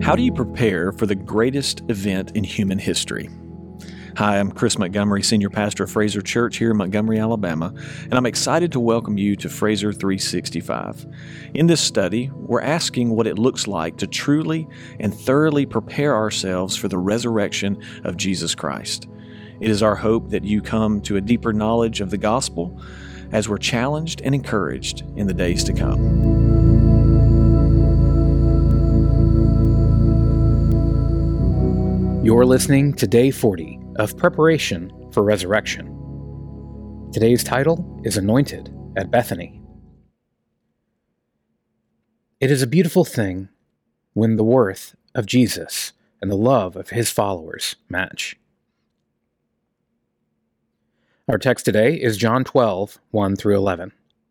How do you prepare for the greatest event in human history? Hi, I'm Chris Montgomery, Senior Pastor of Fraser Church here in Montgomery, Alabama, and I'm excited to welcome you to Fraser 365. In this study, we're asking what it looks like to truly and thoroughly prepare ourselves for the resurrection of Jesus Christ. It is our hope that you come to a deeper knowledge of the gospel as we're challenged and encouraged in the days to come. You're listening to Day 40 of Preparation for Resurrection. Today's title is Anointed at Bethany. It is a beautiful thing when the worth of Jesus and the love of his followers match. Our text today is John 12, 1 through 11.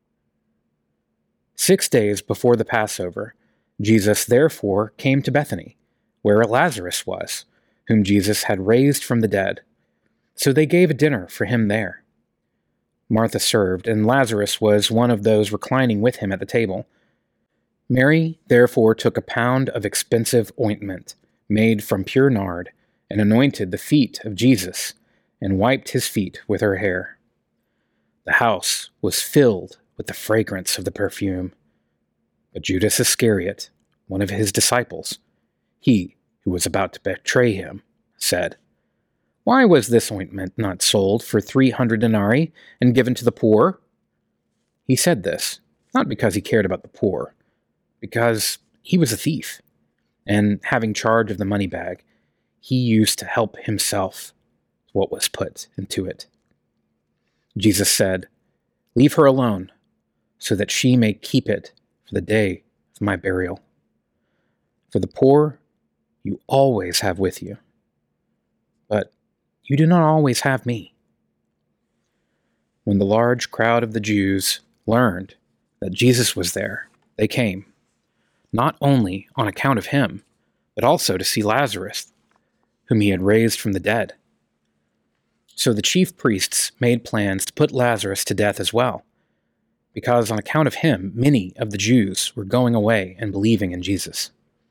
6 days before the Passover, Jesus therefore came to Bethany, where Lazarus was, whom Jesus had raised from the dead. So they gave a dinner for him there. Martha served, and Lazarus was one of those reclining with him at the table. Mary therefore took a pound of expensive ointment, made from pure nard, and anointed the feet of Jesus, and wiped his feet with her hair. The house was filled with the fragrance of the perfume. But Judas Iscariot, one of his disciples, he who was about to betray him, said, "Why was this ointment not sold for 300 denarii and given to the poor?" He said this, not because he cared about the poor, because he was a thief, and having charge of the money bag, he used to help himself to what was put into it. Jesus said, "Leave her alone, so that she may keep it for the day of my burial. For the poor you always have with you, but you do not always have me." When the large crowd of the Jews learned that Jesus was there, they came, not only on account of him, but also to see Lazarus, whom he had raised from the dead. So the chief priests made plans to put Lazarus to death as well, because on account of him, many of the Jews were going away and believing in Jesus.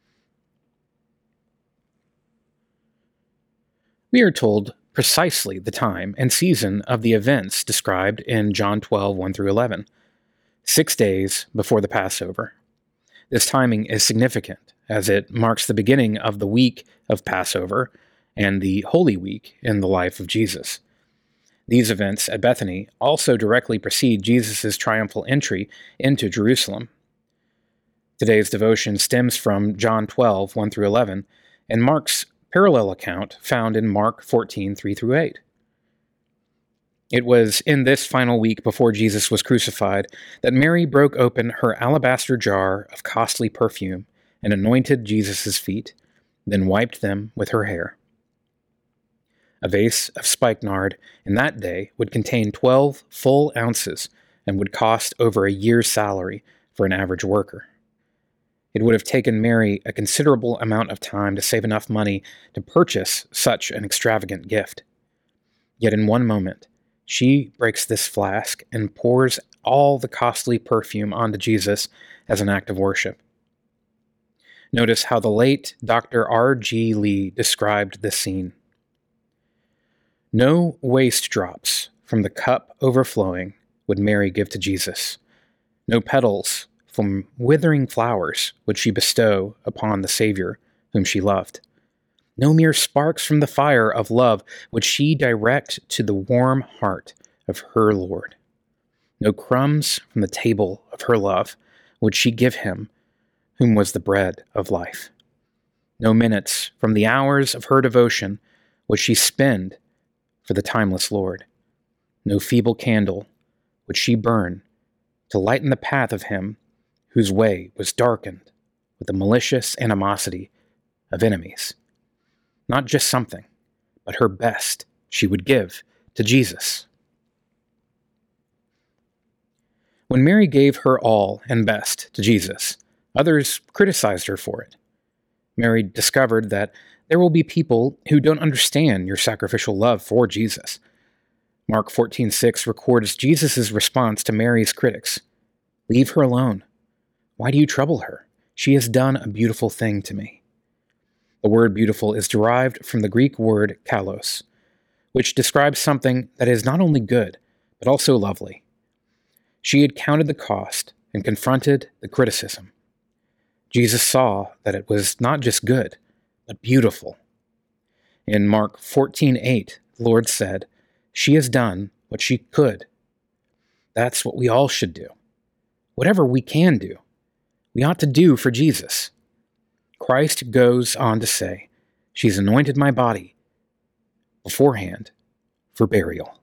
We are told precisely the time and season of the events described in John 12, 1 through 11, 6 days before the Passover. This timing is significant, as it marks the beginning of the week of Passover and the Holy Week in the life of Jesus. These events at Bethany also directly precede Jesus' triumphal entry into Jerusalem. Today's devotion stems from John 12, 1 through 11, and Mark's parallel account found in Mark 14, 3 through 8. It was in this final week before Jesus was crucified that Mary broke open her alabaster jar of costly perfume and anointed Jesus' feet, then wiped them with her hair. A vase of spikenard in that day would contain 12 full ounces and would cost over a year's salary for an average worker. It would have taken Mary a considerable amount of time to save enough money to purchase such an extravagant gift. Yet in one moment, she breaks this flask and pours all the costly perfume onto Jesus as an act of worship. Notice how the late Dr. R.G. Lee described this scene. "No waste drops from the cup overflowing would Mary give to Jesus. No petals from withering flowers would she bestow upon the Savior whom she loved. No mere sparks from the fire of love would she direct to the warm heart of her Lord. No crumbs from the table of her love would she give him whom was the bread of life. No minutes from the hours of her devotion would she spend for the timeless Lord. No feeble candle would she burn to lighten the path of him whose way was darkened with the malicious animosity of enemies. Not just something, but her best she would give to Jesus." When Mary gave her all and best to Jesus, others criticized her for it. Mary discovered that there will be people who don't understand your sacrificial love for Jesus. Mark 14:6 records Jesus' response to Mary's critics. "Leave her alone. Why do you trouble her? She has done a beautiful thing to me." The word beautiful is derived from the Greek word kalos, which describes something that is not only good, but also lovely. She had counted the cost and confronted the criticism. Jesus saw that it was not just good, but beautiful. In Mark 14:8, the Lord said, "She has done what she could." That's what we all should do. Whatever we can do, we ought to do for Jesus. Christ goes on to say, "She's anointed my body beforehand for burial."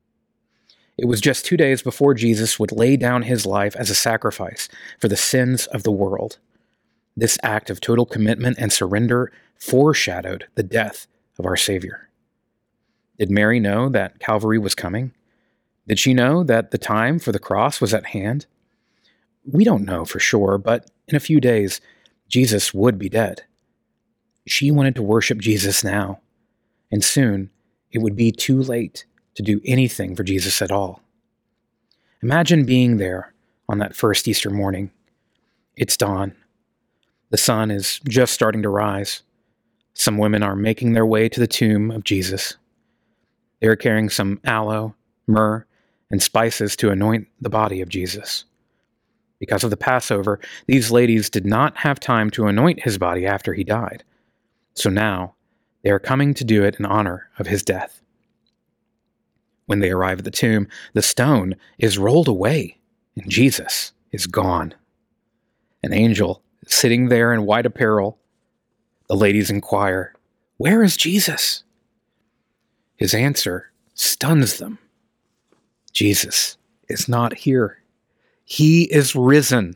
It was just 2 days before Jesus would lay down his life as a sacrifice for the sins of the world. This act of total commitment and surrender foreshadowed the death of our Savior. Did Mary know that Calvary was coming? Did she know that the time for the cross was at hand? We don't know for sure, but in a few days, Jesus would be dead. She wanted to worship Jesus now, and soon it would be too late to do anything for Jesus at all. Imagine being there on that first Easter morning. It's dawn. The sun is just starting to rise. Some women are making their way to the tomb of Jesus. They are carrying some aloe, myrrh, and spices to anoint the body of Jesus. Because of the Passover, these ladies did not have time to anoint his body after he died. So now, they are coming to do it in honor of his death. When they arrive at the tomb, the stone is rolled away, and Jesus is gone. An angel is sitting there in white apparel. The ladies inquire, "Where is Jesus?" His answer stuns them. Jesus is not here. He is risen.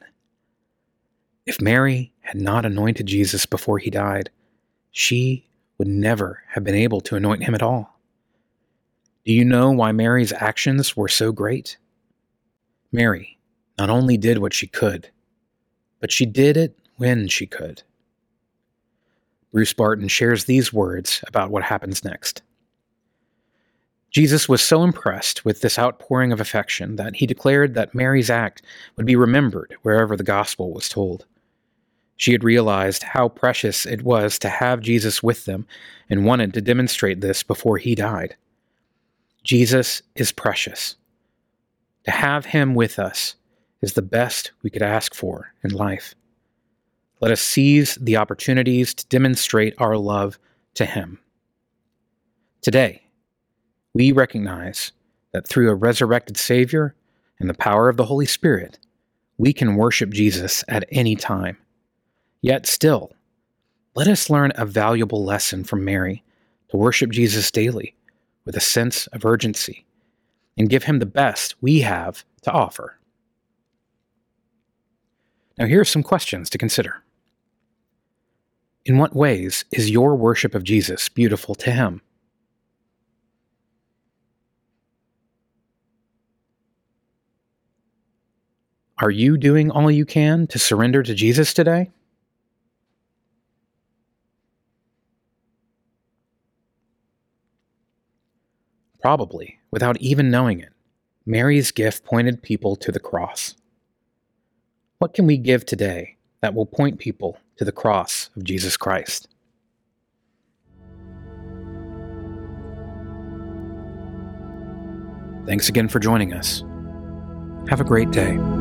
If Mary had not anointed Jesus before he died, she would never have been able to anoint him at all. Do you know why Mary's actions were so great? Mary not only did what she could, but she did it when she could. Bruce Barton shares these words about what happens next. Jesus was so impressed with this outpouring of affection that he declared that Mary's act would be remembered wherever the gospel was told. She had realized how precious it was to have Jesus with them and wanted to demonstrate this before he died. Jesus is precious. To have him with us is the best we could ask for in life. Let us seize the opportunities to demonstrate our love to him. Today, we recognize that through a resurrected Savior and the power of the Holy Spirit, we can worship Jesus at any time. Yet still, let us learn a valuable lesson from Mary to worship Jesus daily with a sense of urgency and give him the best we have to offer. Now, here are some questions to consider. In what ways is your worship of Jesus beautiful to him? Are you doing all you can to surrender to Jesus today? Probably, without even knowing it, Mary's gift pointed people to the cross. What can we give today that will point people to the cross of Jesus Christ? Thanks again for joining us. Have a great day.